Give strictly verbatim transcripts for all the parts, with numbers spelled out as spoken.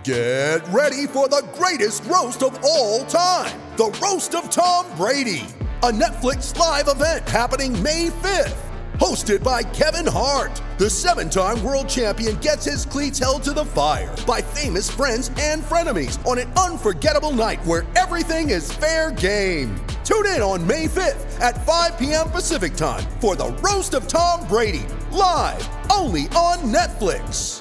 Get ready for the greatest roast of all time, the Roast of Tom Brady, a Netflix live event happening May fifth. Hosted by Kevin Hart, the seven-time world champion gets his cleats held to the fire by famous friends and frenemies on an unforgettable night where everything is fair game. Tune in on May fifth at five p.m. Pacific time for the Roast of Tom Brady, live only on Netflix.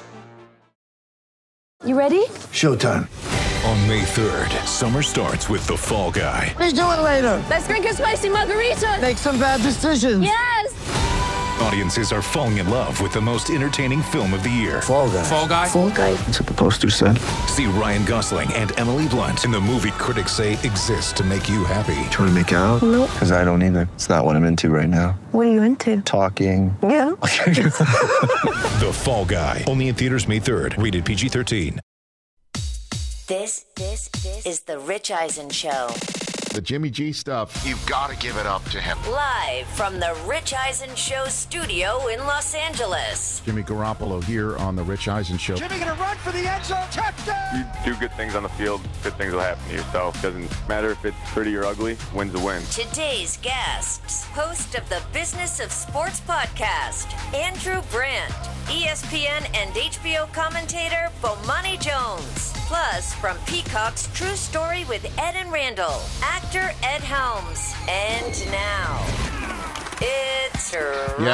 You ready? Showtime. On May third, summer starts with The Fall Guy. Let's do it later. Let's drink a spicy margarita. Make some bad decisions. Yes! Audiences are falling in love with the most entertaining film of the year. Fall Guy. Fall Guy? Fall Guy. That's what the poster said. See Ryan Gosling and Emily Blunt in the movie critics say exists to make you happy. Trying to make it out? Nope. Because I don't either. It's not what I'm into right now. What are you into? Talking. Yeah. The Fall Guy. Only in theaters May third. Rated P G thirteen. This, this, this is the Rich Eisen Show. The Jimmy G stuff, you've got to give it up to him. Live from the Rich Eisen Show studio in Los Angeles. Jimmy Garoppolo here on the Rich Eisen Show. Jimmy gonna run for the end zone, touchdown! You do good things on the field, good things will happen to you. So it doesn't matter if it's pretty or ugly, win's a win. Today's guests, host of the Business of Sports podcast, Andrew Brandt, E S P N and H B O commentator, Bomani Jones. Plus, from Peacock's True Story with Ed and Randall, actor Ed Helms. And now, it's Rich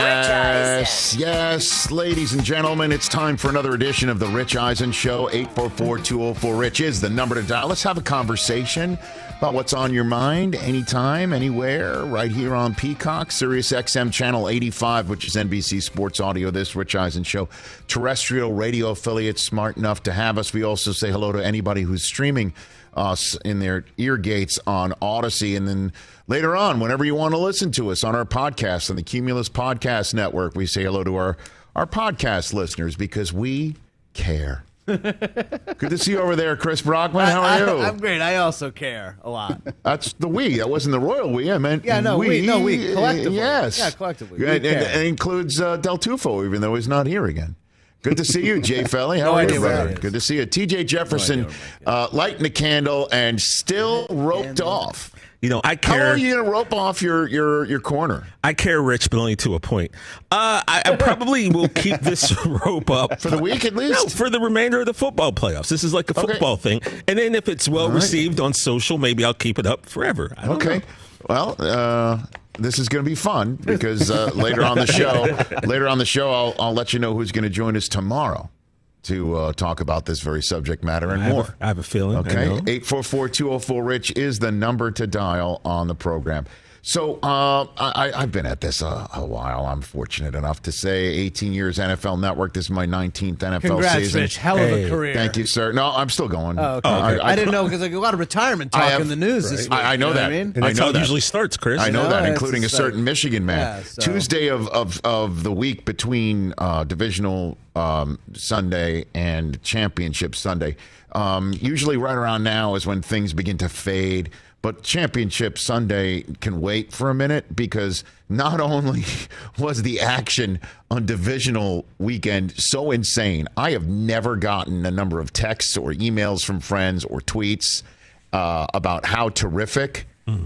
Yes, Eisen. yes, ladies and gentlemen, it's time for another edition of the Rich Eisen Show. eight four four, two oh four, RICH is the number to dial. Let's have a conversation about what's on your mind anytime, anywhere, right here on Peacock, Sirius X M Channel eighty-five, which is N B C Sports Audio, this Rich Eisen Show. Terrestrial radio affiliates smart enough to have us. We also say hello to anybody who's streaming us in their ear gates on Odyssey. And then later on, whenever you want to listen to us on our podcast, on the Cumulus Podcast Network, we say hello to our, our podcast listeners because we care. Good to see you over there, Chris Brockman. How are you? I, I'm great. I also care a lot. That's the we. That wasn't the royal we. I meant Yeah, no, we. we. No, we. Collectively. Yes. Yeah, collectively. And, and, and includes uh, Del Tufo, even though he's not here again. Good to see you, Jay Felly. How No are idea you, where brother? he is. Good to see you. T J Jefferson, uh, lighting a candle and still roped off. You know, I How care. long are you going to rope off your, your, your corner? I care, Rich, but only to a point. Uh, I, I probably will keep this rope up. For the week at least? No, for the remainder of the football playoffs. This is like a Okay. football thing. And then if it's well All right. received on social, maybe I'll keep it up forever. I don't Okay. know. Well, uh, this is going to be fun because uh, later on the show, later on the show, I'll, I'll let you know who's going to join us tomorrow to uh, talk about this very subject matter and I have more. a- I have a feeling. I Okay, know. eight four four, two oh four, RICH is the number to dial on the program. So uh, I, I've been at this a, a while. I'm fortunate enough to say eighteen years N F L Network. This is my nineteenth N F L Congrats, season. Rich. Hell of Hey, a career. Thank you, sir. No, I'm still going. Oh, okay. Oh, okay. I, didn't know because like a lot of retirement talk I have- in the news this week. I, I know you that. What I mean? And that's I know how it that. usually starts, Chris. I know No, that, it's including a just certain like- Michigan man. Yeah, so- Tuesday of, of, of the week between uh, divisional um, Sunday and championship Sunday. Um, usually right around now is when things begin to fade. But championship Sunday can wait for a minute because not only was the action on divisional weekend so insane, I have never gotten a number of texts or emails from friends or tweets uh, about how terrific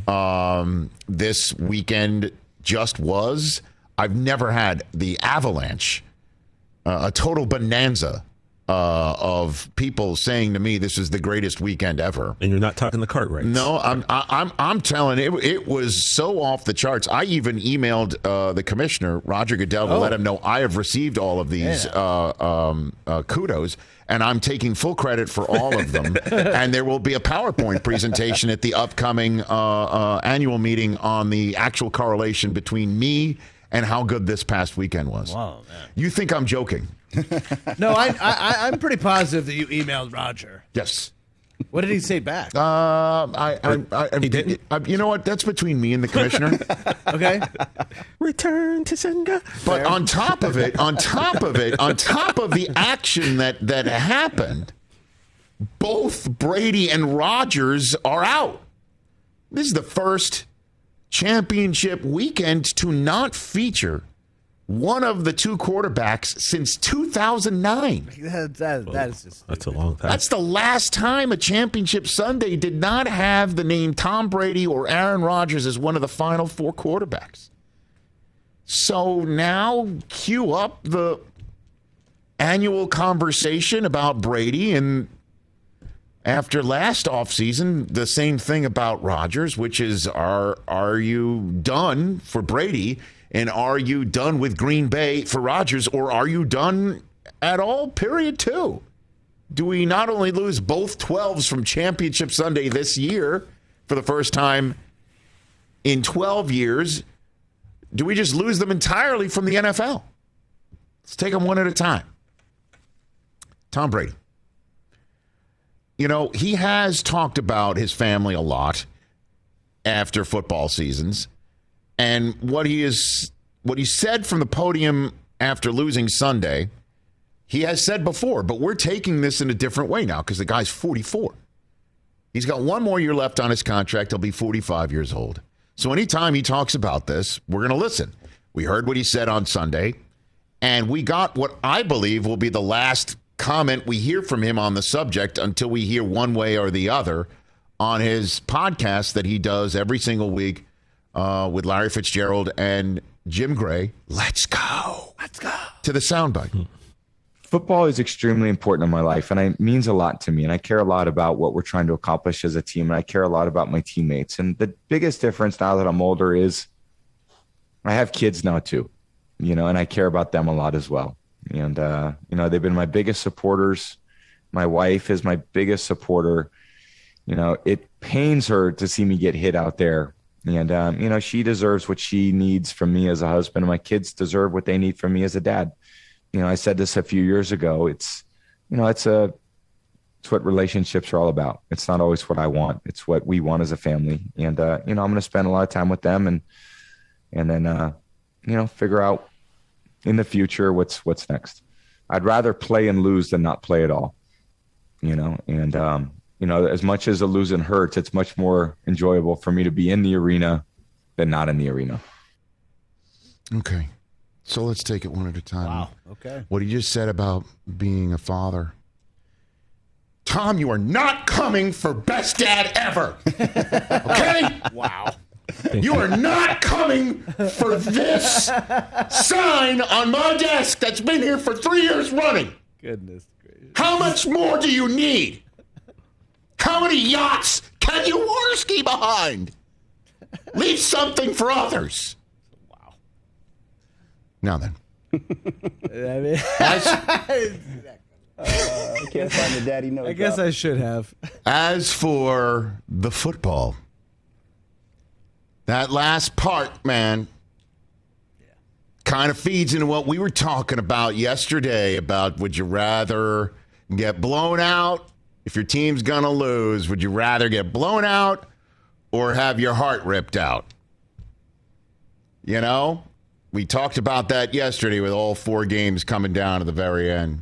um, this weekend just was. I've never had the avalanche, uh, a total bonanza uh, of people saying to me, "This is the greatest weekend ever." And you're not talking the cart right. No, I'm I, I'm I'm telling you, it, it was so off the charts. I even emailed uh, the commissioner, Roger Goodell, to Oh. let him know I have received all of these Yeah. uh, um, uh, kudos, and I'm taking full credit for all of them. And there will be a PowerPoint presentation at the upcoming uh, uh, annual meeting on the actual correlation between me and how good this past weekend was. Wow, man. You think I'm joking? No, I, I, I'm pretty positive that you emailed Roger. Yes. What did he say back? Uh, I, I, I, I, He didn't? I, you know what? That's between me and the commissioner. Okay. Return to sender. But on top of it, on top of it, on top of the action that, that happened, both Brady and Rodgers are out. This is the first championship weekend to not feature one of the two quarterbacks since two thousand nine. That, that, that is just That's a long time. That's the last time a championship Sunday did not have the name Tom Brady or Aaron Rodgers as one of the final four quarterbacks. So now cue up the annual conversation about Brady, and after last offseason, the same thing about Rodgers, which is, are are you done for Brady, and are you done with Green Bay for Rodgers, or are you done at all, period, two? Do we not only lose both twelves from Championship Sunday this year for the first time in twelve years, do we just lose them entirely from the N F L? Let's take them one at a time. Tom Brady. You know, he has talked about his family a lot after football seasons. And what he is, what he said from the podium after losing Sunday, he has said before, but we're taking this in a different way now because the guy's forty-four. He's got one more year left on his contract. He'll be forty-five years old. So anytime he talks about this, we're going to listen. We heard what he said on Sunday, and we got what I believe will be the last comment we hear from him on the subject until we hear one way or the other on his podcast that he does every single week uh, with Larry Fitzgerald and Jim Gray. Let's go. Let's go. To the soundbite. Football is extremely important in my life, and it means a lot to me. And I care a lot about what we're trying to accomplish as a team, and I care a lot about my teammates. And the biggest difference now that I'm older is I have kids now too, you know, and I care about them a lot as well. And, uh, you know, they've been my biggest supporters. My wife is my biggest supporter. You know, it pains her to see me get hit out there. And, um, you know, she deserves what she needs from me as a husband. And my kids deserve what they need from me as a dad. You know, I said this a few years ago. It's, you know, it's a, it's what relationships are all about. It's not always what I want. It's what we want as a family. And, uh, you know, I'm going to spend a lot of time with them and, and then, uh, you know, figure out in the future what's what's next. I'd rather play and lose than not play at all, you know. And um, you know, as much as a losing hurts, it's much more enjoyable for me to be in the arena than not in the arena. Okay, so let's take it one at a time. Wow. Okay. What he just said about being a father. Tom, you are not coming for best dad ever. Okay? Wow. You are not coming for this sign on my desk that's been here for three years running. Goodness gracious. How much more do you need? How many yachts can you water ski behind? Leave something for others. Wow. Now then. I mean, As, uh, I can't find the daddy note. I guess I should have. as for the football, that last part, man, kind of feeds into what we were talking about yesterday about would you rather get blown out if your team's going to lose? Would you rather get blown out or have your heart ripped out? You know, we talked about that yesterday with all four games coming down to the very end.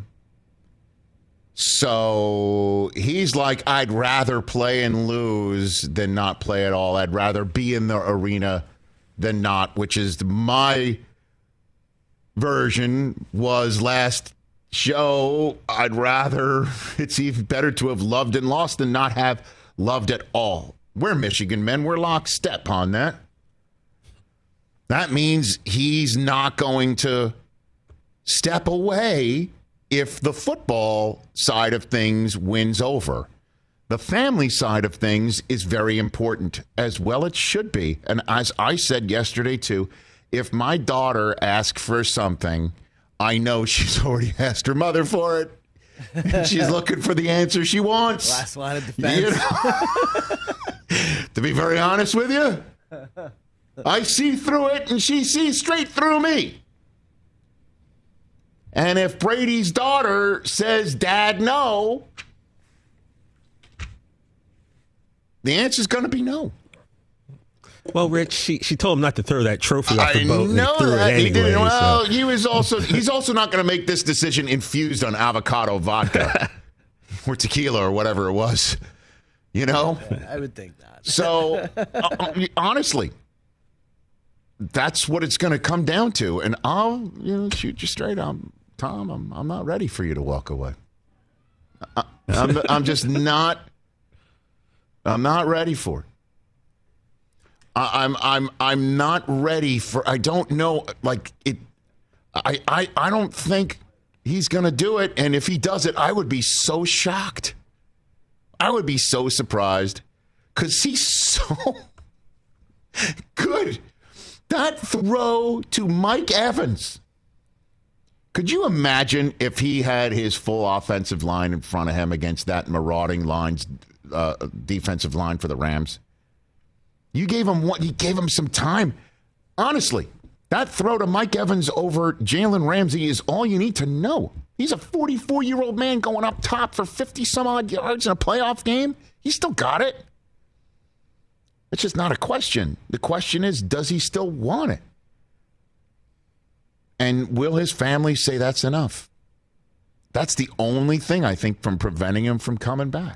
So he's like, I'd rather play and lose than not play at all. I'd rather be in the arena than not, which is my version was last show. I'd rather, it's even better to have loved and lost than not have loved at all. We're Michigan men. We're lockstep on that. That means he's not going to step away if the football side of things wins over. The family side of things is very important, as well it should be. And as I said yesterday, too, if my daughter asks for something, I know she's already asked her mother for it. And she's looking for the answer she wants. Last line of defense. You know? To be very honest with you, I see through it and she sees straight through me. And if Brady's daughter says, Dad, no, the answer's going to be no. Well, Rich, she she told him not to throw that trophy off the I boat. know and he threw that. it anyway, he didn't. Well, so. he was also he's also not going to make this decision infused on avocado vodka or tequila or whatever it was. You know? I would think that. So, uh, honestly, that's what it's going to come down to. And I'll you know shoot you straight. I'm Tom. I'm I'm not ready for you to walk away. I, I'm I'm just not. I'm not ready for it. I, I'm I'm I'm not ready for. I don't know. Like it. I I I don't think he's going to do it. And if he does it, I would be so shocked. I would be so surprised because he's so good. That throw to Mike Evans. Could you imagine if he had his full offensive line in front of him against that marauding lines, uh, defensive line for the Rams? You gave him what? You gave him some time. Honestly, that throw to Mike Evans over Jalen Ramsey is all you need to know. He's a forty-four-year-old man going up top for fifty-some-odd yards in a playoff game. He still got it. It's just not a question. The question is, does he still want it? And will his family say that's enough? That's the only thing, I think, from preventing him from coming back.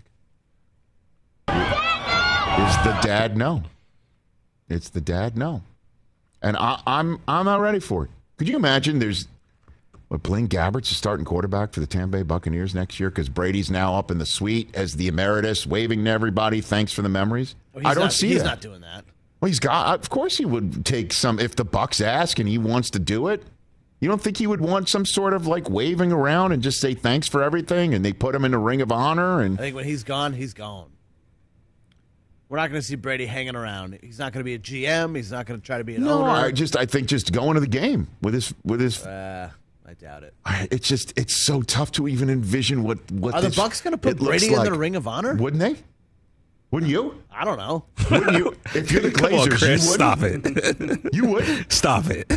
Is the dad no? It's the dad no. And I, I'm I'm not ready for it. Could you imagine there's what Blaine Gabbert's a starting quarterback for the Tampa Bay Buccaneers next year because Brady's now up in the suite as the emeritus, waving to everybody, thanks for the memories? Oh, I don't not, see he's that. He's not doing that. Well, he's got. Of course, he would take some if the Bucs ask and he wants to do it. You don't think he would want some sort of like waving around and just say thanks for everything, and they put him in the Ring of Honor? And I think when he's gone, he's gone. We're not going to see Brady hanging around. He's not going to be a G M. He's not going to try to be an no, owner. I just I think just going to the game with his with his. Uh, I doubt it. I, it's just it's so tough to even envision what what. Are this, the Bucs going to put Brady in like. the Ring of Honor? Wouldn't they? Wouldn't you? I don't know. Wouldn't you? If you're the Come on, Glazers, Chris, you stop wouldn't. it. You wouldn't. Stop it.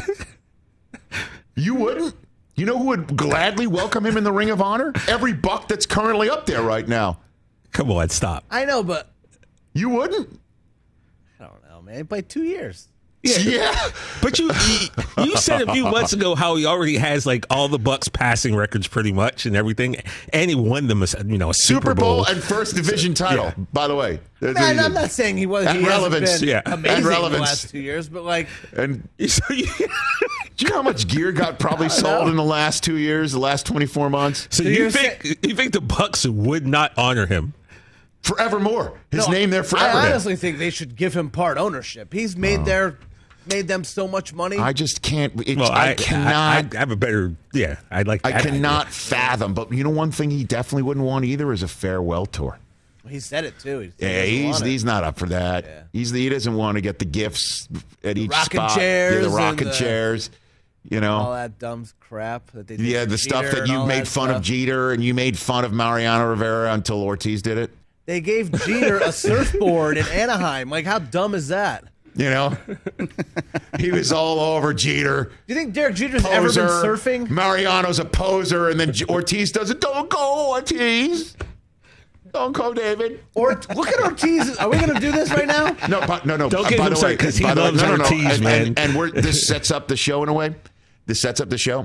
You wouldn't. You know who would gladly welcome him in the Ring of Honor? Every Buck that's currently up there right now. Come on, stop. I know, but you wouldn't. I don't know, man. He played two years. Yeah. yeah. But you, you you said a few months ago how he already has like all the Bucs passing records pretty much and everything, and he won them a you know a Super, Super Bowl, Bowl and first division title. Yeah. By the way, Man, I'm not saying he was. And he relevance, hasn't been yeah. amazing And relevance. in the last two years, but like, and so you, do you know how much gear got probably sold know. in the last two years, the last twenty-four months? So, So you you're think saying- you think the Bucs would not honor him? Forevermore. His no, name there forever. I honestly think they should give him part ownership. He's made their made them so much money. I just can't. It's, Well, I, I, cannot. I, I have a better. Yeah, I'd like. I that cannot idea. fathom. But you know, one thing he definitely wouldn't want either is a farewell tour. he said it too. He Yeah, doesn't he's want it. he's not up for that. Yeah. He's he doesn't want to get the gifts at each rocking spot. chairs yeah, the and rocking the- chairs. You know, all that dumb crap that they did yeah, to the stuff Jeter that and you all made that fun stuff. of Jeter and you made fun of Mariano Rivera until Ortiz did it. They gave Jeter a surfboard in Anaheim. Like, how dumb is that? You know, he was all over Jeter. Do you think Derek Jeter's Poser. ever been surfing? Mariano's a poser, and then Ortiz does it. Don't go, Ortiz. Don't go, David. Or look at Ortiz. Are we going to do this right now? No, but, no, no. Don't uh, get by him the way, started, 'cause he by the way- loves no, no, no. Ortiz, and, man. And, and we're, this sets up the show in a way. This sets up the show.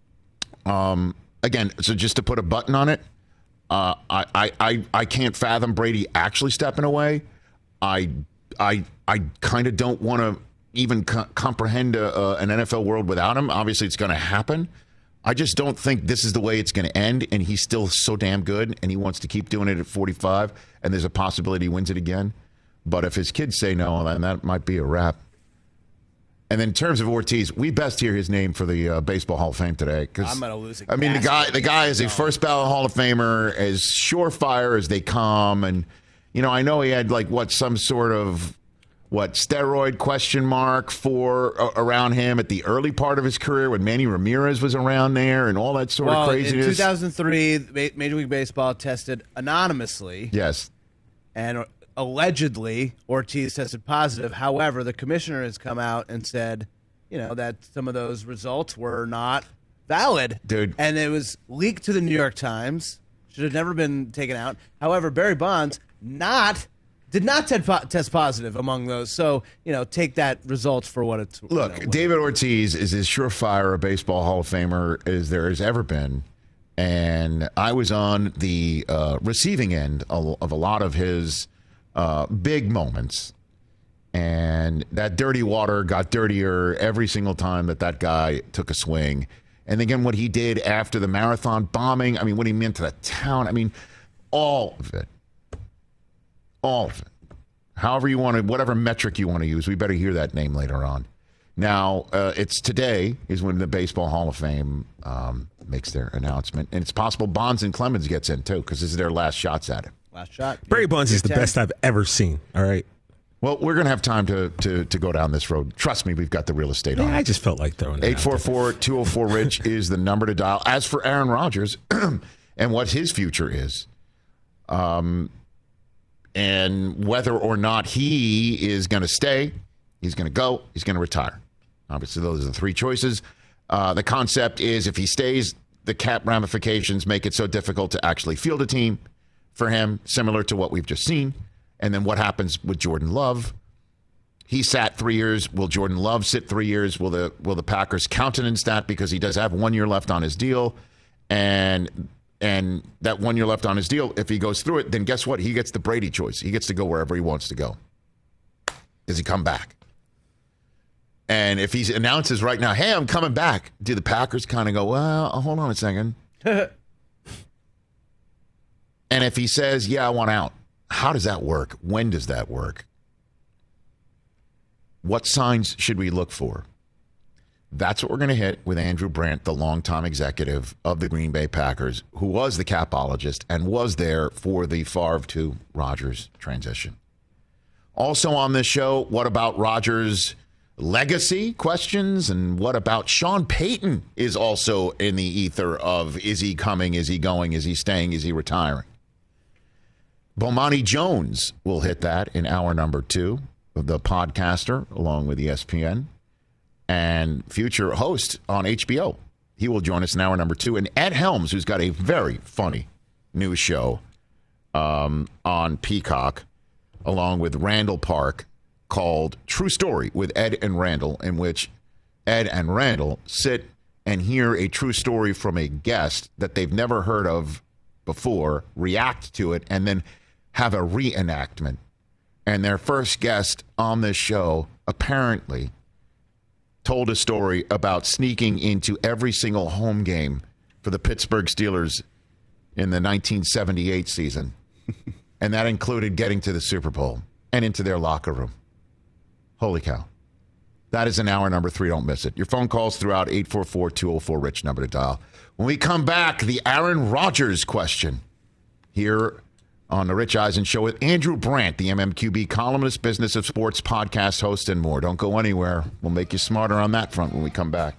Um, again, so just to put a button on it, uh, I, I, I, I can't fathom Brady actually stepping away. I, I, I kind of don't want to even co- comprehend a, uh, an N F L world without him. Obviously, it's going to happen. I just don't think this is the way it's going to end, and he's still so damn good, and he wants to keep doing it at forty-five, and there's a possibility he wins it again. But if his kids say no, then that might be a wrap. And then in terms of Ortiz, we best hear his name for the uh, Baseball Hall of Fame today. I'm gonna lose a I mean, the gasp. guy, the guy is a first ballot Hall of Famer, as surefire as they come. And, you know, I know he had, like, what, some sort of, what, steroid question mark for uh, around him at the early part of his career when Manny Ramirez was around there and all that sort well, of craziness. in two thousand three, Ma- Major League Baseball tested anonymously. Yes. And allegedly, Ortiz tested positive. However, the commissioner has come out and said, you know, that some of those results were not valid. Dude. And it was leaked to the New York Times. Should have never been taken out. However, Barry Bonds not did not te- test positive among those. So, you know, take that results for what it's. Look, you know, David Ortiz is as surefire a baseball Hall of Famer as there has ever been. And I was on the uh, receiving end of of a lot of his uh, big moments. And that dirty water got dirtier every single time that that guy took a swing. And again, what he did after the marathon bombing, I mean, what he meant to the town, I mean, all of it. All of it. However you want to, whatever metric you want to use, we better hear that name later on. Now, uh, it's today is when the Baseball Hall of Fame um, makes their announcement. And it's possible Bonds and Clemens gets in, too, because this is their last shots at it. Last shot. Barry Bonds is the ten. best I've ever seen. All right. Well, we're going to have time to, to to go down this road. Trust me, we've got the real estate Yeah, on. I just felt like throwing it eight four four, two oh four, RICH is the number to dial. As for Aaron Rodgers and what his future is, um, and whether or not he is going to stay, he's going to go, he's going to retire. Obviously, those are the three choices. Uh, the concept is if he stays, the cap ramifications make it so difficult to actually field a team for him, similar to what we've just seen. And then what happens with Jordan Love? He sat three years. Will Jordan Love sit three years? Will the will the Packers countenance that because he does have one year left on his deal, and and that one year left on his deal, if he goes through it, then guess what? He gets the Brady choice. He gets to go wherever he wants to go. Does he come back? And if he announces right now, "Hey, I'm coming back," do the Packers kind of go, "Well, hold on a second"? And if he says, "Yeah, I want out," how does that work? When does that work? What signs should we look for? That's what we're going to hit with Andrew Brandt, the longtime executive of the Green Bay Packers, who was the capologist and was there for the Favre to Rodgers transition. Also on this show, what about Rodgers' legacy questions? And what about Sean Payton is also in the ether of, is he coming? Is he going? Is he staying? Is he retiring? Bomani Jones will hit that in hour number two, the podcaster, along with E S P N, and future host on H B O. He will join us in hour number two. And Ed Helms, who's got a very funny new show um, on Peacock, along with Randall Park, called True Story with Ed and Randall, in which Ed and Randall sit and hear a true story from a guest that they've never heard of before, react to it, and then have a reenactment. And their first guest on this show apparently told a story about sneaking into every single home game for the Pittsburgh Steelers in the nineteen seventy-eight season. And that included getting to the Super Bowl and into their locker room. Holy cow. That is an hour number three. Don't miss it. Your phone calls throughout eight four four, two oh four, RICH number to dial. When we come back, the Aaron Rodgers question here on the Rich Eisen Show with Andrew Brandt, the M M Q B columnist, Business of Sports podcast host, and more. Don't go anywhere. We'll make you smarter on that front when we come back.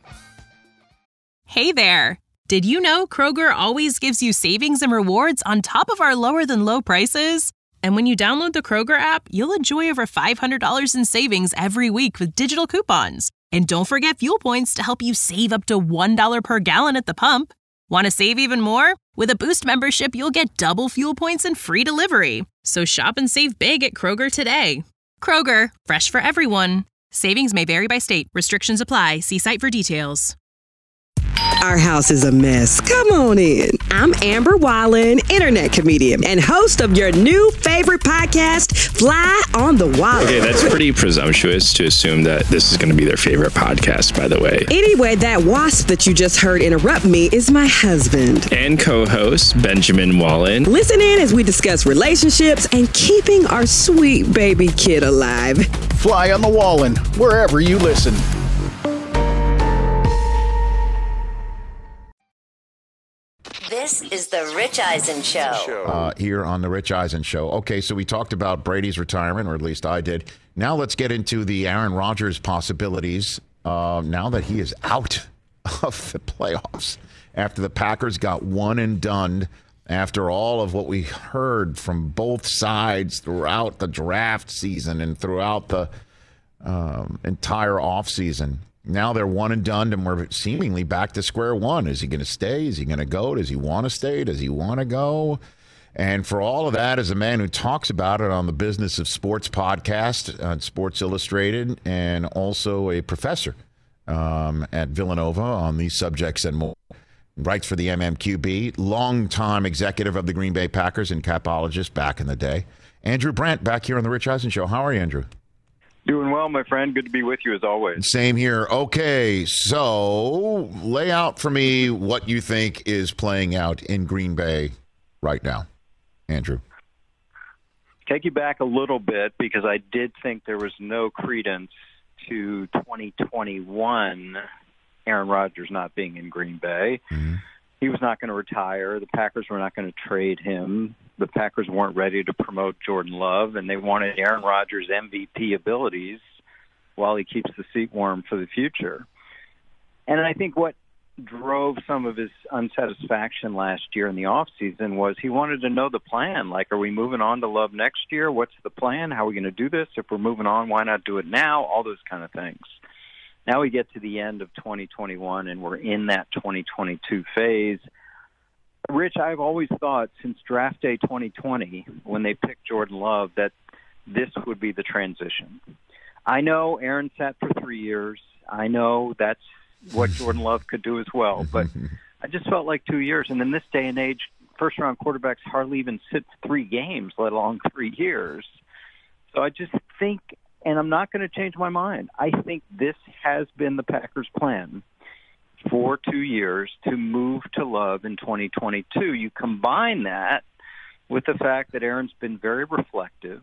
Hey there. Did you know Kroger always gives you savings and rewards on top of our lower than low prices? And when you download the Kroger app, you'll enjoy over five hundred dollars in savings every week with digital coupons. And don't forget fuel points to help you save up to one dollar per gallon at the pump. Want to save even more? With a Boost membership, you'll get double fuel points and free delivery. So shop and save big at Kroger today. Kroger, fresh for everyone. Savings may vary by state. Restrictions apply. See site for details. Our house is a mess. Come on in. I'm Amber Wallen, internet comedian and host of your new favorite podcast, Fly on the Wall. Okay, that's pretty presumptuous to assume that this is going to be their favorite podcast, by the way. Anyway, that wasp that you just heard interrupt me is my husband. And co-host, Benjamin Wallen. Listen in as we discuss relationships and keeping our sweet baby kid alive. Fly on the Wallen, wherever you listen. This is the Rich Eisen Show. Uh, here on the Rich Eisen Show. Okay, so we talked about Brady's retirement, or at least I did. Now let's get into the Aaron Rodgers possibilities uh, now that he is out of the playoffs after the Packers got one and done after all of what we heard from both sides throughout the draft season and throughout the um, entire offseason. Now they're one and done, and we're seemingly back to square one. Is he going to stay? Is he going to go? Does he want to stay? Does he want to go? And for all of that, as a man who talks about it on the Business of Sports podcast on Sports Illustrated, and also a professor um, at Villanova on these subjects and more, writes for the M M Q B, longtime executive of the Green Bay Packers and capologist back in the day. Andrew Brandt back here on the Rich Eisen Show. How are you, Andrew? Doing well, my friend. Good to be with you as always. Same here. Okay, so lay out for me what you think is playing out in Green Bay right now, Andrew. Take you back a little bit because I did think there was no credence to twenty twenty-one Aaron Rodgers not being in Green Bay. Mm-hmm. He was not going to retire. The Packers were not going to trade him. The Packers weren't ready to promote Jordan Love, and they wanted Aaron Rodgers' M V P abilities while he keeps the seat warm for the future. And I think what drove some of his unsatisfaction last year in the offseason was he wanted to know the plan. Like, are we moving on to Love next year? What's the plan? How are we going to do this? If we're moving on, why not do it now? All those kind of things. Now we get to the end of twenty twenty-one, and we're in that twenty twenty-two phase. Rich, I've always thought since draft day twenty twenty, when they picked Jordan Love, that this would be the transition. I know Aaron sat for three years. I know that's what Jordan Love could do as well. But I just felt like two years. And in this day and age, first-round quarterbacks hardly even sit three games, let alone three years. So I just think, and I'm not going to change my mind, I think this has been the Packers' plan for two years to move to Love in twenty twenty-two. You combine that with the fact that Aaron's been very reflective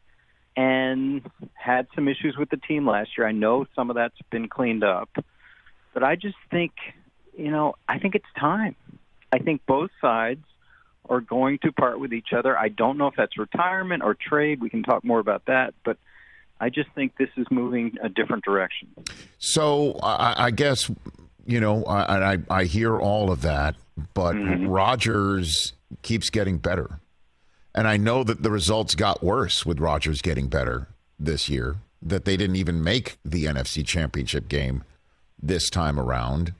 and had some issues with the team last year. I know some of that's been cleaned up, but I just think, you know, I think it's time. I think both sides are going to part with each other. I don't know if that's retirement or trade. We can talk more about that, but I just think this is moving a different direction. So I, I guess, you know, I, I, I hear all of that, but mm-hmm. Rodgers keeps getting better. And I know that the results got worse with Rodgers getting better this year, that they didn't even make the N F C Championship game this time around.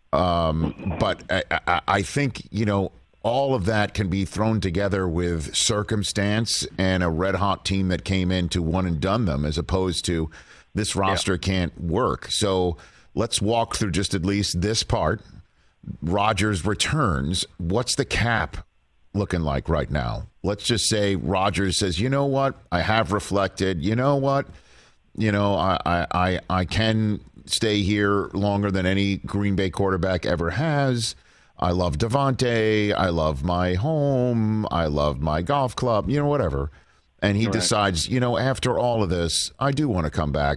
Um, but I, I, I think, you know, all of that can be thrown together with circumstance and a red-hot team that came in to one and done them, as opposed to this roster yeah. can't work. So let's walk through just at least this part. Rodgers returns. What's the cap looking like right now? Let's just say Rodgers says, you know what? I have reflected. You know what? You know, I I, I, I can stay here longer than any Green Bay quarterback ever has. I love Devontae. I love my home. I love my golf club, you know, whatever. And he right. decides, you know, after all of this, I do want to come back.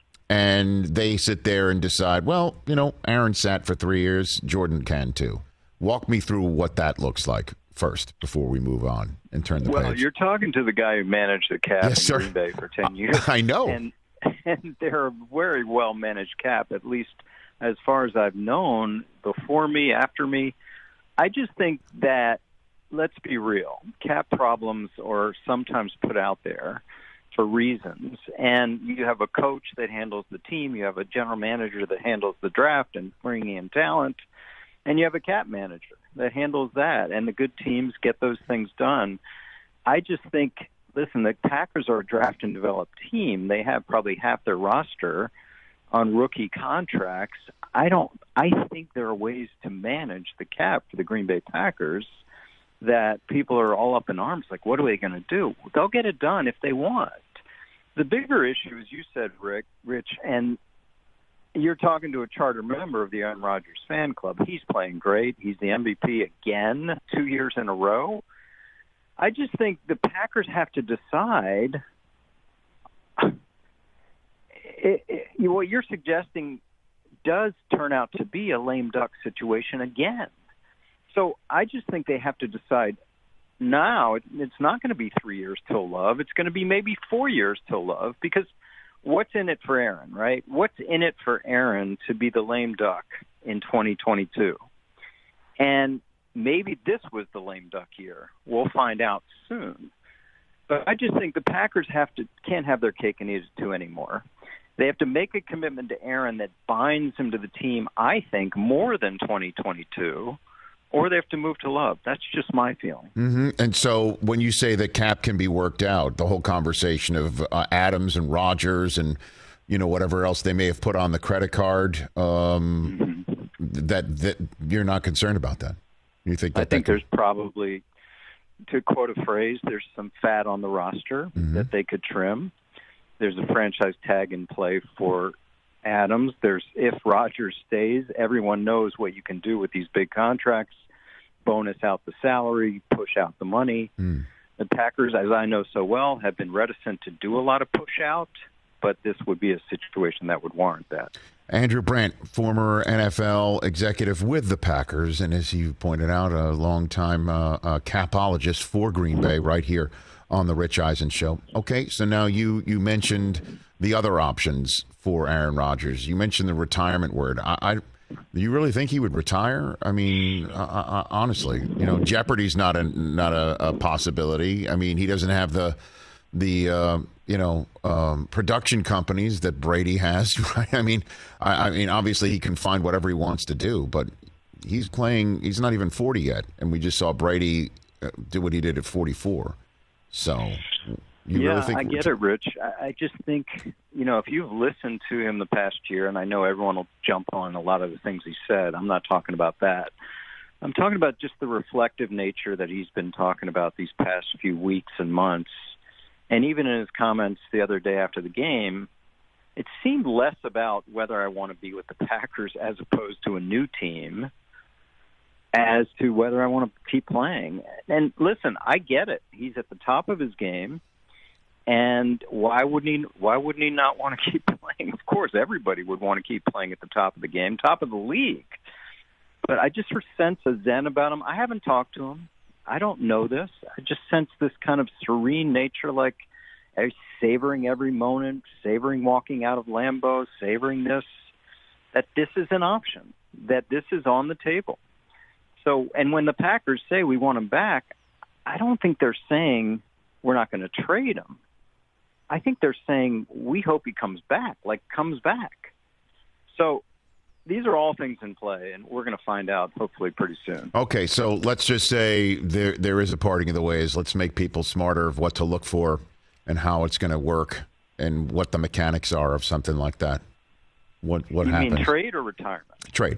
And they sit there and decide, well, you know, Aaron sat for three years. Jordan can too. Walk me through what that looks like first before we move on and turn the well, page. Well, you're talking to the guy who managed the cap yes, in sir. Green Bay for ten years. I know. And, and they're a very well-managed cap, at least as far as I've known, before me, after me. I just think that, let's be real, cap problems are sometimes put out there for reasons. And you have a coach that handles the team. You have a general manager that handles the draft and bringing in talent. And you have a cap manager that handles that. And the good teams get those things done. I just think, listen, the Packers are a draft and develop team. They have probably half their roster on rookie contracts. I don't. I think there are ways to manage the cap for the Green Bay Packers that people are all up in arms. Like, what are they going to do? They'll get it done if they want. The bigger issue, as you said, Rick, Rich, and you're talking to a charter member of the Aaron Rodgers fan club. He's playing great. He's the M V P again, two years in a row. I just think the Packers have to decide. It, it, what you're suggesting does turn out to be a lame duck situation again. So I just think they have to decide now. It, it's not going to be three years till Love. It's going to be maybe four years till Love, because what's in it for Aaron, right? What's in it for Aaron to be the lame duck in twenty twenty-two? And maybe this was the lame duck year. We'll find out soon. But I just think the Packers have to can't have their cake and eat it too anymore. They have to make a commitment to Aaron that binds him to the team, I think, more than twenty twenty-two, or they have to move to Love. That's just my feeling. Mm-hmm. And so when you say that cap can be worked out, the whole conversation of uh, Adams and Rodgers and, you know, whatever else they may have put on the credit card, um, mm-hmm. that, that you're not concerned about that? You think that I think that there's could... probably, to quote a phrase, there's some fat on the roster mm-hmm. that they could trim. There's a franchise tag in play for Adams. There's if Rodgers stays, everyone knows what you can do with these big contracts. Bonus out the salary, push out the money. Mm. The Packers, as I know so well, have been reticent to do a lot of push out, but this would be a situation that would warrant that. Andrew Brandt, former N F L executive with the Packers, and as you pointed out, a longtime uh, uh, capologist for Green Bay right here on the Rich Eisen Show. Okay, so now you, you mentioned the other options for Aaron Rodgers. You mentioned the retirement word. I, I do you really think he would retire? I mean, uh, uh, honestly, you know, Jeopardy's not a not a, a possibility. I mean, he doesn't have the the uh, you know um, production companies that Brady has. Right? I mean, I, I mean, obviously he can find whatever he wants to do, but he's playing. He's not even forty yet, and we just saw Brady do what he did at forty-four. So. You yeah, really think I get it, Rich. I, I just think, you know, if you've listened to him the past year, and I know everyone will jump on a lot of the things he said, I'm not talking about that. I'm talking about just the reflective nature that he's been talking about these past few weeks and months. And even in his comments the other day after the game, it seemed less about whether I want to be with the Packers as opposed to a new team as to whether I want to keep playing. And listen, I get it. He's at the top of his game. And why wouldn't he? Why wouldn't he not want to keep playing? Of course, everybody would want to keep playing at the top of the game, top of the league. But I just sense a zen about him. I haven't talked to him. I don't know this. I just sense this kind of serene nature, like he's savoring every moment, savoring walking out of Lambeau, savoring this. That this is an option. That this is on the table. So, and when the Packers say we want him back, I don't think they're saying we're not going to trade him. I think they're saying we hope he comes back, like comes back. So these are all things in play, and we're going to find out hopefully pretty soon. Okay, so let's just say there there is a parting of the ways. Let's make people smarter of what to look for and how it's going to work and what the mechanics are of something like that. What what you happens? You mean trade or retirement? Trade.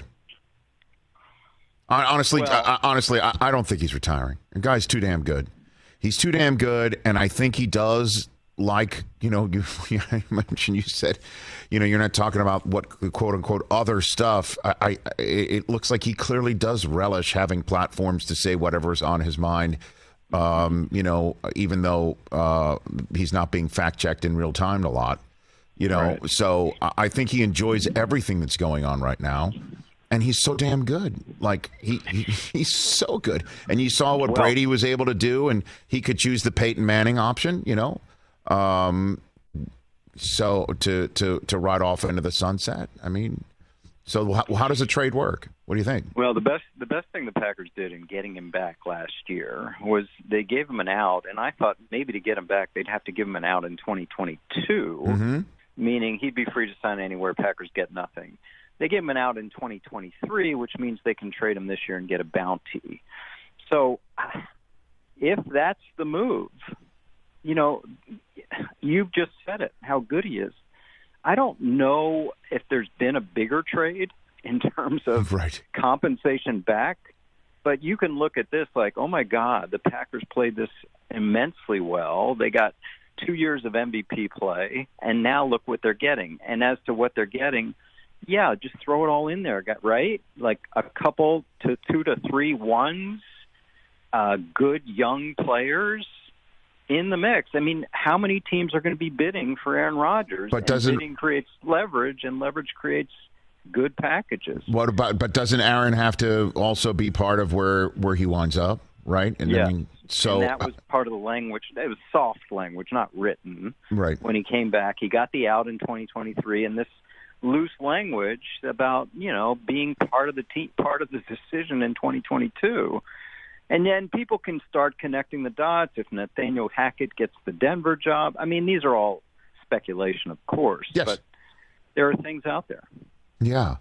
I, honestly, well, I, honestly, I, I don't think he's retiring. The guy's too damn good. He's too damn good, and I think he does. Like, you know, you, you mentioned, you said, you know, you're not talking about what quote unquote other stuff. I, I, it looks like he clearly does relish having platforms to say whatever's on his mind. Um, you know, even though uh, he's not being fact checked in real time a lot, you know, right. So I think he enjoys everything that's going on right now. And he's so damn good. Like, he, he he's so good. And you saw what well, Brady was able to do, and he could choose the Peyton Manning option, you know. Um, so to, to, to ride off into the sunset. I mean, so how, how does a trade work? What do you think? Well, the best the best thing the Packers did in getting him back last year was they gave him an out, and I thought maybe to get him back they'd have to give him an out in twenty twenty-two, mm-hmm. meaning he'd be free to sign anywhere. Packers get nothing. They gave him an out in twenty twenty-three, which means they can trade him this year and get a bounty. So if that's the move, you know, you've just said it, how good he is. I don't know if there's been a bigger trade in terms of right. compensation back, but you can look at this like, oh, my God, the Packers played this immensely well. They got two years of M V P play, and now look what they're getting. And as to what they're getting, yeah, just throw it all in there, right? Like a couple to two to three ones, uh, good young players in the mix. I mean, how many teams are going to be bidding for Aaron Rodgers? But doesn't and bidding creates leverage, and leverage creates good packages. What about? But doesn't Aaron have to also be part of where where he winds up, right? And yeah. I mean, so and that was part of the language. It was soft language, not written. Right. When he came back, he got the out in twenty twenty-three, and this loose language about, you know, being part of the team, part of the decision in twenty twenty-two. And then people can start connecting the dots if Nathaniel Hackett gets the Denver job. I mean, these are all speculation, of course, yes. but there are things out there. Yeah.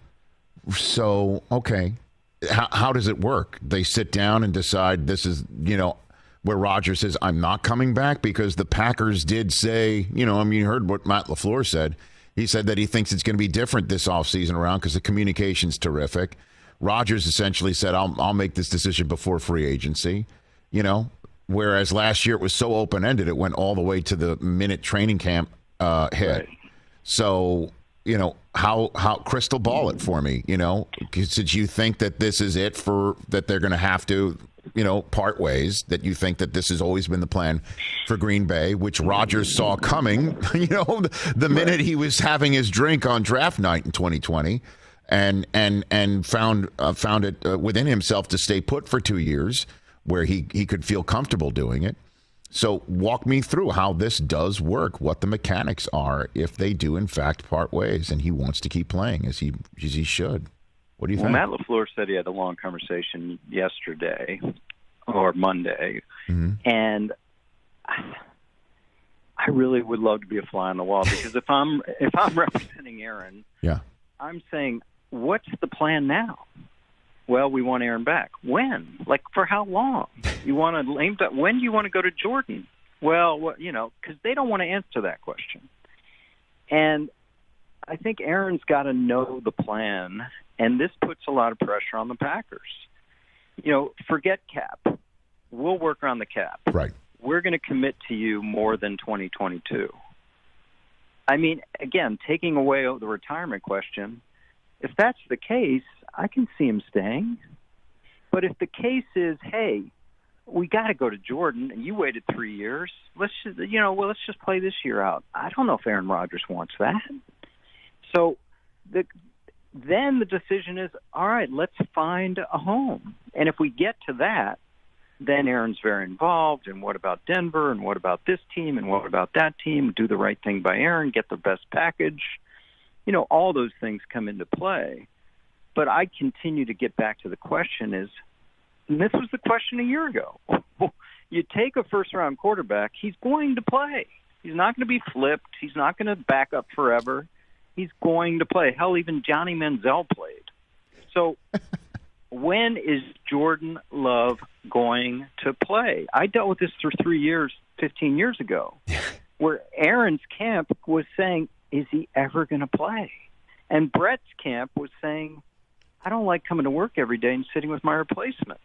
So, okay. How, how does it work? They sit down and decide this is, you know, where Rodgers says, I'm not coming back, because the Packers did say, you know, I mean, you heard what Matt LaFleur said. He said that he thinks it's going to be different this offseason around because the communication's terrific. Rodgers essentially said, I'll, I'll make this decision before free agency, you know, whereas last year it was so open-ended, it went all the way to the minute training camp uh, hit. Right. So, you know, how how crystal ball it for me, you know, did you think that this is it for that they're going to have to, you know, part ways, that you think that this has always been the plan for Green Bay, which Rodgers saw coming, you know, the, the minute he was having his drink on draft night in twenty twenty and and and found uh, found it uh, within himself to stay put for two years where he, he could feel comfortable doing it. So walk me through how this does work, what the mechanics are if they do, in fact, part ways, and he wants to keep playing as he as he should. What do you well, think? Matt LaFleur said he had a long conversation yesterday or Monday, mm-hmm. and I really would love to be a fly on the wall because if I'm if I'm representing Aaron, yeah, I'm saying, what's the plan now? Well, we want Aaron back. When? Like, for how long? You want to lame duck? When do you want to go to Jordan? Well, what, you know, because they don't want to answer that question. And I think Aaron's got to know the plan, and this puts a lot of pressure on the Packers. You know, forget cap. We'll work around the cap. Right. We're going to commit to you more than twenty twenty-two. I mean, again, taking away the retirement question, if that's the case, I can see him staying. But if the case is, hey, we got to go to Jordan, and you waited three years, let's just, you know, well, let's just play this year out. I don't know if Aaron Rodgers wants that. So the, then the decision is, all right, let's find a home. And if we get to that, then Aaron's very involved. And what about Denver? And what about this team? And what about that team? Do the right thing by Aaron, get the best package. You know, all those things come into play. But I continue to get back to the question is, and this was the question a year ago. You take a first-round quarterback, he's going to play. He's not going to be flipped. He's not going to back up forever. He's going to play. Hell, even Johnny Manziel played. So when is Jordan Love going to play? I dealt with this for three years, fifteen years ago, where Aaron's camp was saying, is he ever going to play? And Brett's camp was saying, I don't like coming to work every day and sitting with my replacement.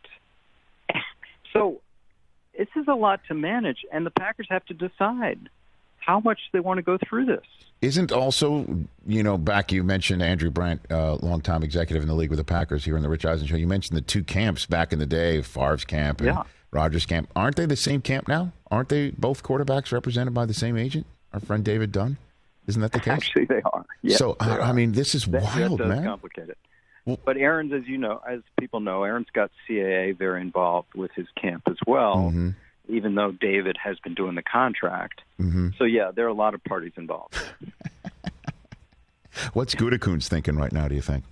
So this is a lot to manage, and the Packers have to decide how much they want to go through this. Isn't also, you know, back you mentioned Andrew Brandt, uh, longtime executive in the league with the Packers here in the Rich Eisen Show. You mentioned the two camps back in the day, Favre's camp and yeah. Rodgers' camp. Aren't they the same camp now? Aren't they both quarterbacks represented by the same agent? Our friend David Dunn? Isn't that the case? Actually, they are. Yes, so, they I, are. I mean, this is that, wild, that does man. Complicate it. But Aaron's, as you know, as people know, Aaron's got C A A very involved with his camp as well, mm-hmm. even though David has been doing the contract. Mm-hmm. So, yeah, there are a lot of parties involved. What's Gutekunst thinking right now, do you think?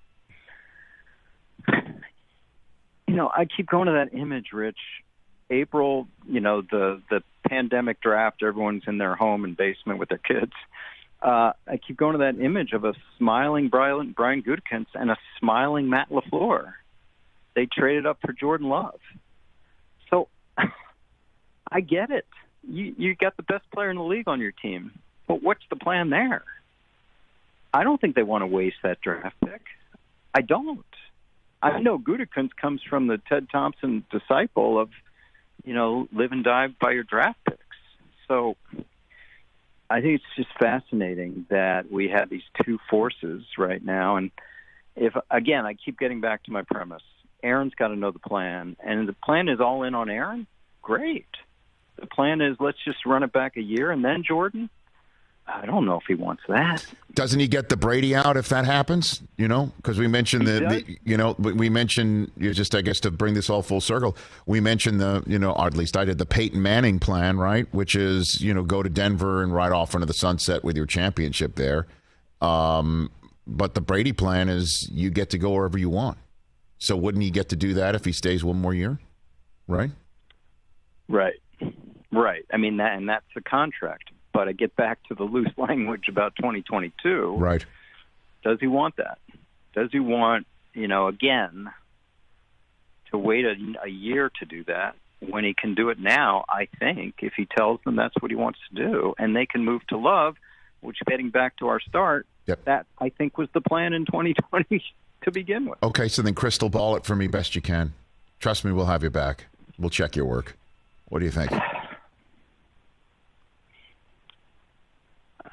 You know, I keep going to that image, Rich. April, you know, the, the pandemic draft, everyone's in their home and basement with their kids. Uh, I keep going to that image of a smiling Brian, Brian Gutekunst and a smiling Matt LaFleur. They traded up for Jordan Love. So I get it. You you got the best player in the league on your team, but what's the plan there? I don't think they want to waste that draft pick. I don't. I know Gutekunst comes from the Ted Thompson disciple of, you know, live and die by your draft picks. So I think it's just fascinating that we have these two forces right now. And if, again, I keep getting back to my premise, Aaron's got to know the plan. And the plan is all in on Aaron? Great. The plan is let's just run it back a year and then Jordan? I don't know if he wants that. Doesn't he get the Brady out if that happens? You know, because we mentioned the, the, you know, we mentioned just, I guess, to bring this all full circle, we mentioned the, you know, or at least I did the Peyton Manning plan, right? Which is, you know, go to Denver and ride off into the sunset with your championship there. Um, but the Brady plan is you get to go wherever you want. So wouldn't he get to do that if he stays one more year? Right? Right. Right. I mean, that, and that's the contract. But I get back to the loose language about twenty twenty-two. Right. Does he want that? Does he want, you know, again, to wait a, a year to do that when he can do it now, I think, if he tells them that's what he wants to do, and they can move to Love, which, getting back to our start, yep. that, I think, was the plan in twenty twenty to begin with. Okay, so then crystal ball it for me best you can. Trust me, we'll have you back. We'll check your work. What do you think?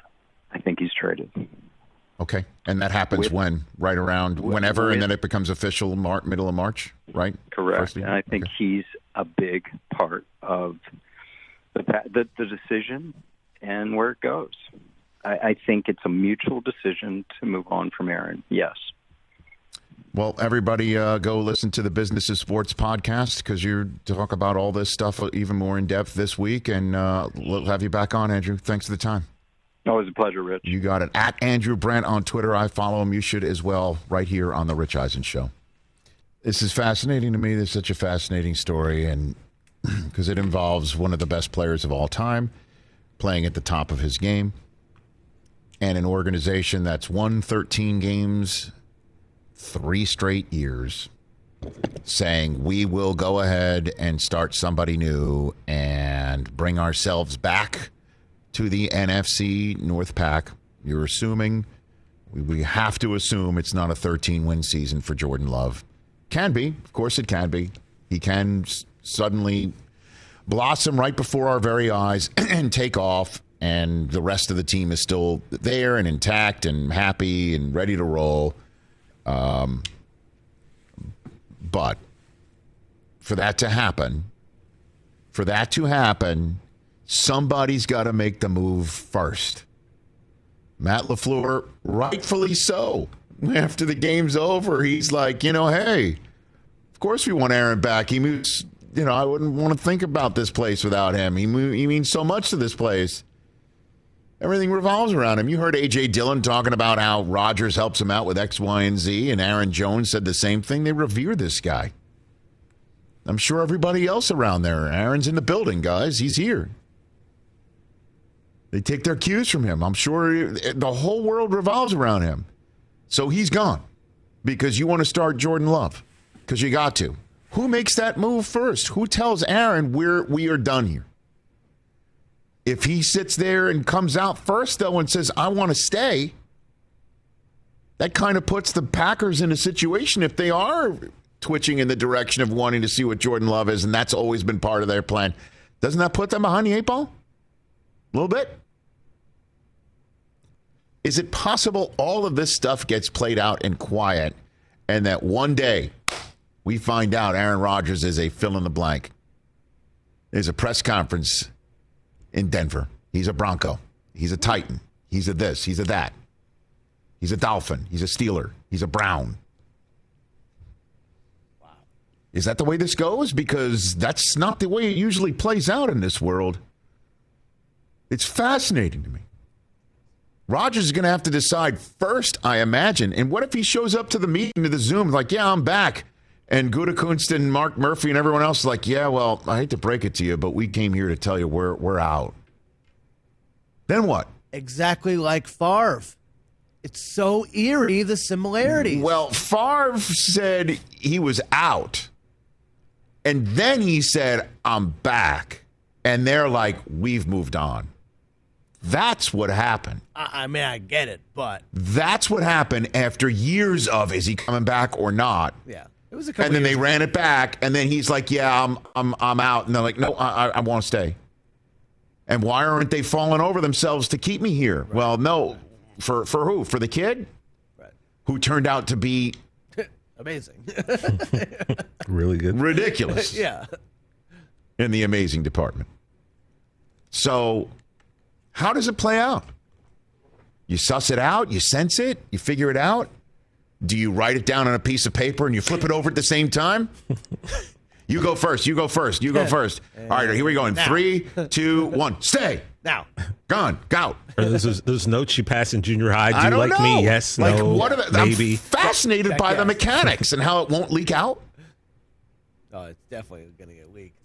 traded. Okay, and that happens With, when? Right around whenever, with, and then it becomes official Mar- middle of March, right? Correct, and I think okay. he's a big part of the, the the decision and where it goes. I, I think it's a mutual decision to move on from Aaron, yes. Well, everybody uh, go listen to the Business of Sports podcast because you talk about all this stuff even more in depth this week, and uh, we'll have you back on, Andrew. Thanks for the time. Always a pleasure, Rich. You got it. At Andrew Brandt on Twitter. I follow him. You should as well, right here on The Rich Eisen Show. This is fascinating to me. This is such a fascinating story, and because it involves one of the best players of all time playing at the top of his game and an organization that's won thirteen games three straight years, saying we will go ahead and start somebody new and bring ourselves back to the N F C North Pack. You're assuming, we, we have to assume it's not a thirteen-win season for Jordan Love. Can be. Of course it can be. He can s- suddenly blossom right before our very eyes and take off, and the rest of the team is still there and intact and happy and ready to roll. Um, but for that to happen, for that to happen, somebody's got to make the move first. Matt LaFleur, rightfully so. After the game's over, he's like, you know, hey, of course we want Aaron back. He moves, you know, I wouldn't want to think about this place without him. He, he means so much to this place. Everything revolves around him. You heard A J Dillon talking about how Rodgers helps him out with X, Y, and Z, and Aaron Jones said the same thing. They revere this guy. I'm sure everybody else around there. Aaron's in the building, guys. He's here. They take their cues from him. I'm sure the whole world revolves around him. So he's gone because you want to start Jordan Love because you got to. Who makes that move first? Who tells Aaron we're, we are done here? If he sits there and comes out first, though, and says, I want to stay, that kind of puts the Packers in a situation if they are twitching in the direction of wanting to see what Jordan Love is, and that's always been part of their plan. Doesn't that put them behind the eight ball? A little bit? Is it possible all of this stuff gets played out in quiet and that one day we find out Aaron Rodgers is a fill-in-the-blank? There's a press conference in Denver. He's a Bronco. He's a Titan. He's a this. He's a that. He's a Dolphin. He's a Steeler. He's a Brown. Wow. Is that the way this goes? Because that's not the way it usually plays out in this world. It's fascinating to me. Rodgers is going to have to decide first, I imagine. And what if he shows up to the meeting, to the Zoom, like, yeah, I'm back. And Gutekunst and Mark Murphy and everyone else is like, yeah, well, I hate to break it to you, but we came here to tell you we're we're out. Then what? Exactly like Favre. It's so eerie, the similarities. Well, Favre said he was out. And then he said, I'm back. And they're like, we've moved on. That's what happened. I, I mean, I get it, but... That's what happened after years of, is he coming back or not? Yeah. It was a couple and then they ago. ran it back, and then he's like, yeah, I'm I'm I'm out. And they're like, no, I, I want to stay. And why aren't they falling over themselves to keep me here? Right. Well, no. For for who? For the kid? Right. Who turned out to be... Amazing. Really good. Ridiculous. Yeah. In the amazing department. So, how does it play out? You suss it out? You sense it? You figure it out? Do you write it down on a piece of paper and you flip it over at the same time? You go first. You go first. You go first. All right, here we go. In now. Three, two, one. Stay. Now. Gone. Go. Or those, those notes you pass in junior high. Do I you don't like know. me? Yes, like, no, what are the, maybe. I'm fascinated by the mechanics and how it won't leak out. Oh, it's definitely going to get leaked.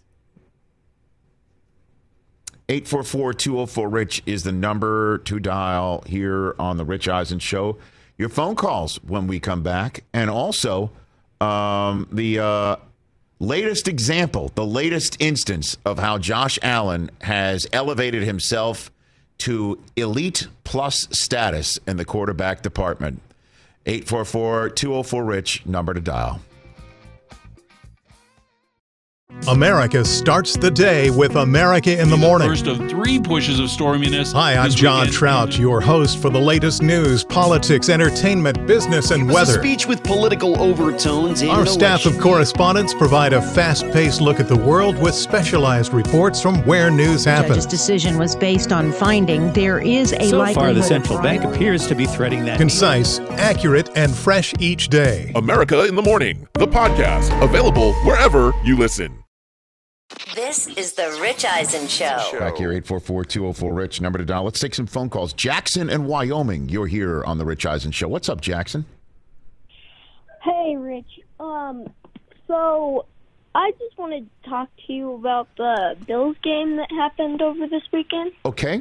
eight four four, two oh four, RICH is the number to dial here on the Rich Eisen Show. Your phone calls when we come back. And also, um, the uh, latest example, the latest instance of how Josh Allen has elevated himself to elite plus status in the quarterback department. eight four four, two oh four, RICH, number to dial. America starts the day with America in the Morning. First of three pushes of storminess. Hi, I'm John weekend. Trout, your host for the latest news, politics, entertainment, business, and it was weather. A speech with political overtones. Our staff of correspondents provide a fast-paced look at the world with specialized reports from where news happens. The judge's decision was based on finding there is a so likelihood. So far, the central bank appears to be threading that. Concise, accurate, and fresh each day. America in the Morning, the podcast, available wherever you listen. This is the Rich Eisen Show. Back here, eight four four, two oh four, RICH, number to dial. Let's take some phone calls. Jackson in Wyoming, you're here on the Rich Eisen Show. What's up, Jackson? Hey, Rich. Um, so I just wanted to talk to you about the Bills game that happened over this weekend. Okay.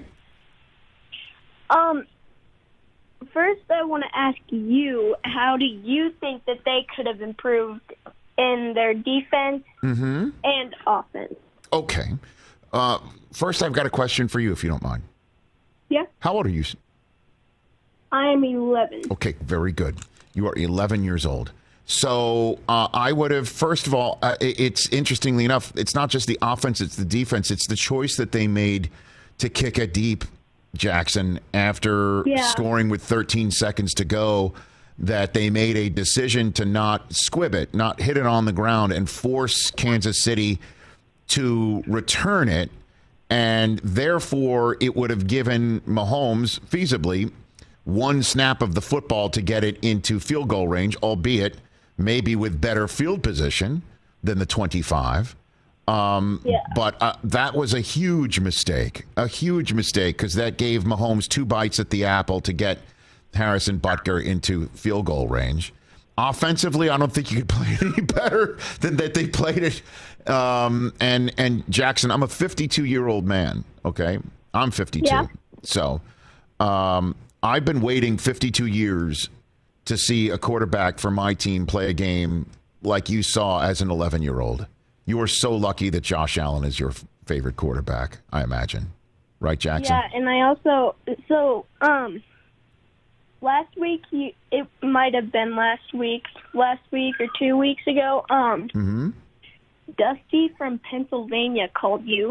Um, first I want to ask you, how do you think that they could have improved in their defense mm-hmm. and offense? Okay. Uh, first, I've got a question for you, if you don't mind. Yeah. How old are you? I am eleven. Okay, very good. You are eleven years old. So uh, I would have, first of all, uh, it's interestingly enough, it's not just the offense, it's the defense. It's the choice that they made to kick it deep, Jackson, after yeah. scoring with thirteen seconds to go, that they made a decision to not squib it, not hit it on the ground, and force Kansas City to return it. And therefore, it would have given Mahomes, feasibly, one snap of the football to get it into field goal range, albeit maybe with better field position than the twenty-five. Um, yeah. But uh, that was a huge mistake, a huge mistake, because that gave Mahomes two bites at the apple to get Harrison Butker into field goal range. Offensively, I don't think you could play it any better than that they played it. Um, and and Jackson, I'm a fifty-two-year-old man, okay? I'm fifty-two. Yeah. So um, I've been waiting fifty-two years to see a quarterback for my team play a game like you saw as an eleven-year-old. You are so lucky that Josh Allen is your f- favorite quarterback, I imagine. Right, Jackson? Yeah, and I also, so, um... last week, you, it might have been last week, last week or two weeks ago, um, mm-hmm. Dusty from Pennsylvania called you.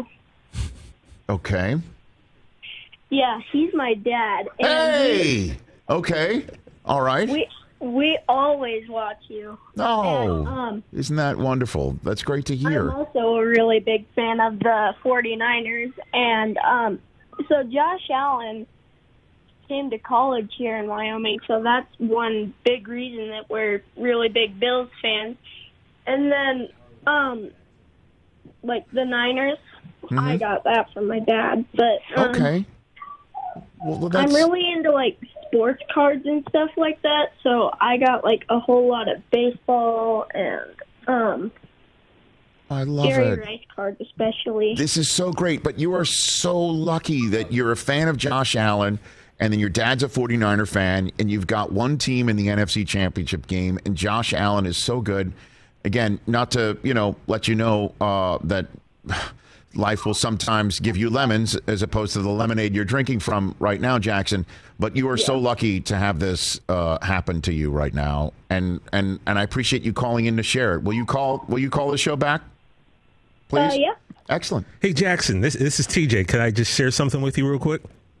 Okay. Yeah, he's my dad. And hey! We, okay. All right. We we always watch you. Oh, and, um, isn't that wonderful? That's great to hear. I'm also a really big fan of the forty-niners. And um, so Josh Allen came to college here in Wyoming, so that's one big reason that we're really big Bills fans. And then, um, like the Niners, mm-hmm. I got that from my dad. But um, okay, well, that's... I'm really into like sports cards and stuff like that, so I got like a whole lot of baseball and um. I love Jerry it. Rice cards, especially. This is so great, but you are so lucky that you're a fan of Josh Allen. And then your dad's a forty-niner fan, and you've got one team in the N F C Championship game, and Josh Allen is so good. Again, not to, you know, let you know uh, that life will sometimes give you lemons as opposed to the lemonade you're drinking from right now, Jackson. But you are yeah. so lucky to have this uh, happen to you right now, and and and I appreciate you calling in to share it. Will you call? Will you call the show back, please? Uh, yeah. Excellent. Hey, Jackson, this this is T J. Could I just share something with you real quick?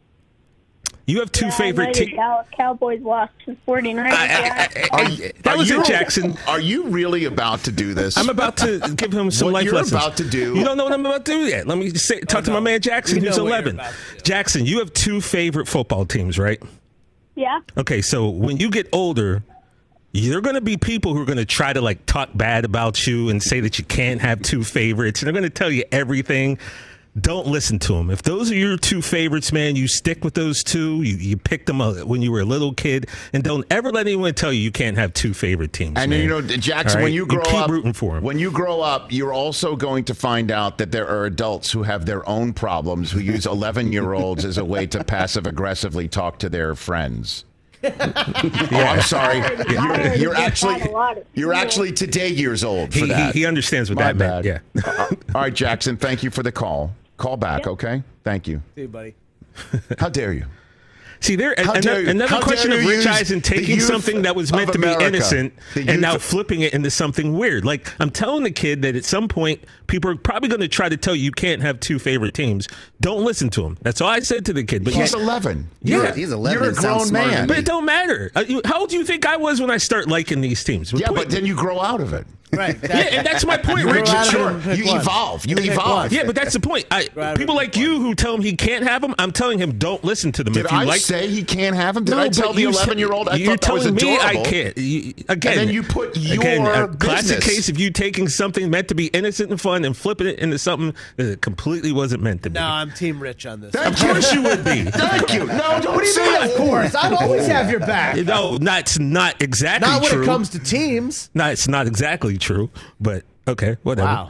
You have two yeah, favorite teams. Dallas Cowboys lost to forty-niners. Yeah. Are, that are was you, it, Jackson. Are you really about to do this? I'm about to give him some what life you're lessons. about to do. You don't know what I'm about to do yet. Let me say, talk to my man Jackson, who's eleven. Jackson, you have two favorite football teams, right? Yeah. Okay, so when you get older, there are going to be people who are going to try to like talk bad about you and say that you can't have two favorites, and they're going to tell you everything. Don't listen to them. If those are your two favorites, man, you stick with those two. You you picked them up when you were a little kid, and don't ever let anyone tell you you can't have two favorite teams. And man. you know, Jackson, right? when you grow you keep up, rooting for them. When you grow up, you're also going to find out that there are adults who have their own problems who use eleven-year-olds as a way to passive aggressively talk to their friends. yeah. Oh, I'm sorry. You're, you're actually you're actually today years old for he, that. He, he understands what My that bad. meant. Yeah. uh, all right, Jackson. Thank you for the call. Call back, yep. okay? Thank you. See you, buddy. How dare you? See, there How another, dare you- another how question dare of you Rich use Eisen the taking youth something that was meant of to be America. innocent The and youth now of- flipping it into something weird. Like, I'm telling the kid that at some point, people are probably going to try to tell you you can't have two favorite teams. Don't listen to him. That's all I said to the kid. But He's yeah, eleven. Yeah, You're- He's eleven You're a and sounds grown smarter man. than But me. it don't matter. Uh, you- How old do you think I was when I start liking these teams? Yeah, but then you grow out of it. Right. Yeah, and that's my point, You Rich. grow out of it Sure. and pick You one. evolve. You Pick evolve. one. Yeah, but that's the point. I, people like you who tell him he can't have them, I'm telling him don't listen to them. Did if you I like, say he can't have him? Did No, I tell but the you said- eleven-year-old I you're thought that was telling me I adorable? can't. You- again, And then you put your again, a classic business. case of you taking something meant to be innocent and fun and flipping it into something that it completely wasn't meant to be. No, I'm Team Rich on this. Of course you would be. Thank you. No, don't What do you say mean, that. of course? I always have your back. No, that's not exactly Not when true. it comes to teams. No, it's not exactly true, but okay, whatever. Wow.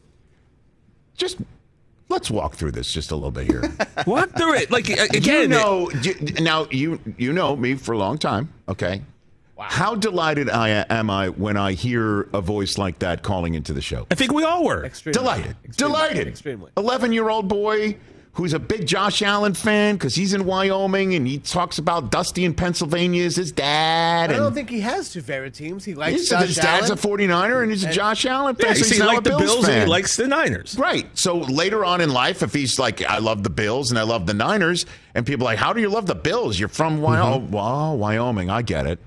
Just let's walk through this just a little bit here. Walk through it. Like, uh, again. you know, you- now you you know me for a long time, okay? Wow. How delighted I am I when I hear a voice like that calling into the show. I think we all were. Extremely. Delighted. Extremely. Delighted. Extremely. eleven-year-old boy who's a big Josh Allen fan because he's in Wyoming and he talks about Dusty in Pennsylvania as his dad. I and don't think he has two favorite teams. He likes He said Josh his dad's Allen. a forty-niner and he's a And- Josh Allen fan. Yeah, so so he's he now liked a the Bills Bills fan. and he likes the Niners. Right. So later on in life, if he's like, I love the Bills and I love the Niners, and people are like, how do you love the Bills? You're from Wyoming. Mm-hmm. Well, Wyoming. I get it.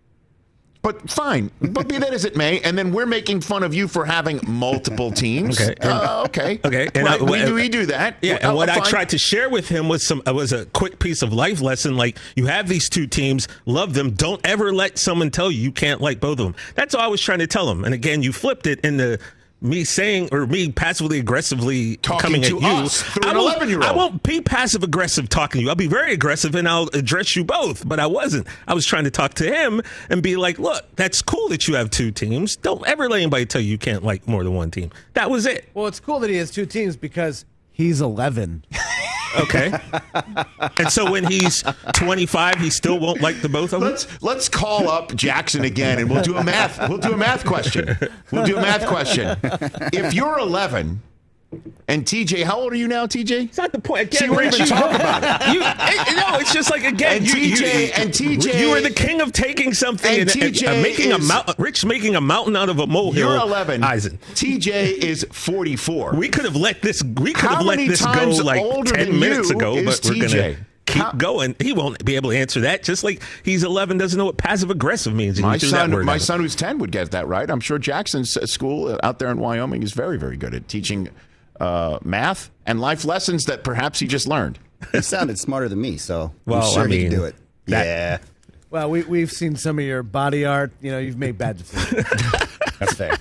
But fine. But be that as it may, and then we're making fun of you for having multiple teams. Okay. Uh, okay. Okay. And Right, I- we, do, we do that. Yeah, Well, and what I fine. tried to share with him was some uh, was a quick piece of life lesson. Like, you have these two teams, love them. Don't ever let someone tell you you can't like both of them. That's all I was trying to tell him. And again, you flipped it into me saying or me passively aggressively Talking coming to at you. us through I an won't- eleven-year-old. I won't be passive aggressive talking to you. I'll be very aggressive and I'll address you both. But I wasn't. I was trying to talk to him and be like, look, that's cool that you have two teams. Don't ever let anybody tell you you can't like more than one team. That was it. Well, it's cool that he has two teams because he's eleven. Okay. And so when he's twenty-five, he still won't like the both of them? Let's let's call up Jackson again, and we'll do a math. We'll do a math question. We'll do a math question. If you're eleven, and T J, how old are you now, T J? It's not the point. Again, See, we Rich, even you- talk about it. You, it- no, it's just like, again, And you, T J you, and T J you were the king of taking something and and, T J and, and making is- a mountain. Rich making a mountain out of a molehill. You're eleven. Eisen. T J is forty-four. We could have let this. We could How have let many this go times like older ten than minutes you ago, is but we're T J? gonna keep How- going. He won't be able to answer that. Just like he's eleven, doesn't know what passive aggressive means. and My you threw that son, word my at him. son who's ten would get that right. I'm sure Jackson's school out there in Wyoming is very, very good at teaching uh, math and life lessons that perhaps he just learned. He sounded smarter than me, so Well, I'm sure I he can mean, do it. that- yeah, Well, we, we've seen some of your body art. You know, you've made bad decisions. that's fair.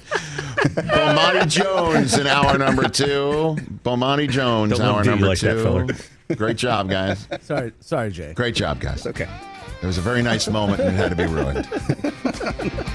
Bomani Jones in hour number two. Bomani Jones, Don't let him hour do you number like that, two. fella. Great job, guys. sorry, sorry, Jay. Great job, guys. Okay. It was a very nice moment and it had to be ruined.